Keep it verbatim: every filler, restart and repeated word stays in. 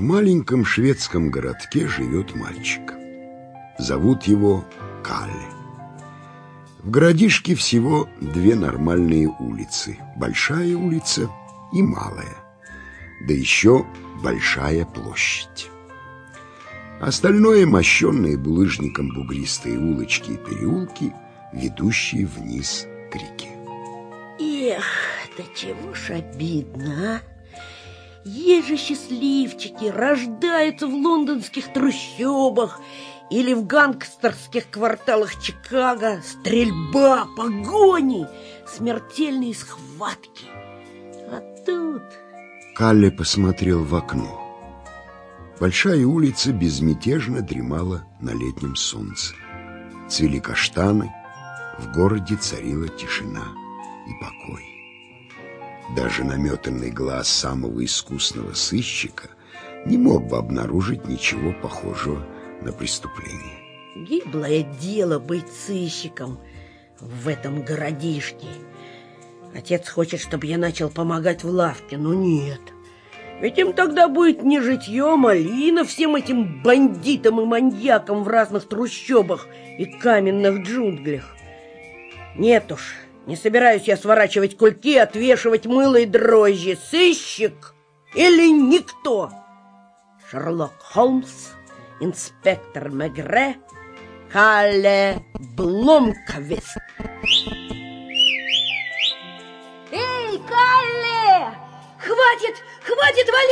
маленьком шведском городке живет мальчик. Зовут его Калле. В городишке всего две нормальные улицы. Большая улица и малая. Да еще большая площадь. Остальное мощенные булыжником бугристые улочки и переулки, ведущие вниз к реке. Эх, да чего ж обидно, а? Есть же счастливчики, рождаются в лондонских трущобах или в гангстерских кварталах Чикаго. Стрельба, погони, смертельные схватки. А тут... Калле посмотрел в окно. Большая улица безмятежно дремала на летнем солнце. Цвели каштаны, в городе царила тишина и покой. Даже наметанный глаз самого искусного сыщика не мог бы обнаружить ничего похожего на преступление. Гиблое дело быть сыщиком в этом городишке. Отец хочет, чтобы я начал помогать в лавке, но нет. Ведь им тогда будет не житье, а малина всем этим бандитам и маньякам в разных трущобах и каменных джунглях. Нет уж, не собираюсь я сворачивать кульки, отвешивать мыло и дрожжи. Сыщик или никто? Шерлок Холмс, инспектор Мегре, Калле Бломквист. Эй, Калле! Хватит, хватит валять!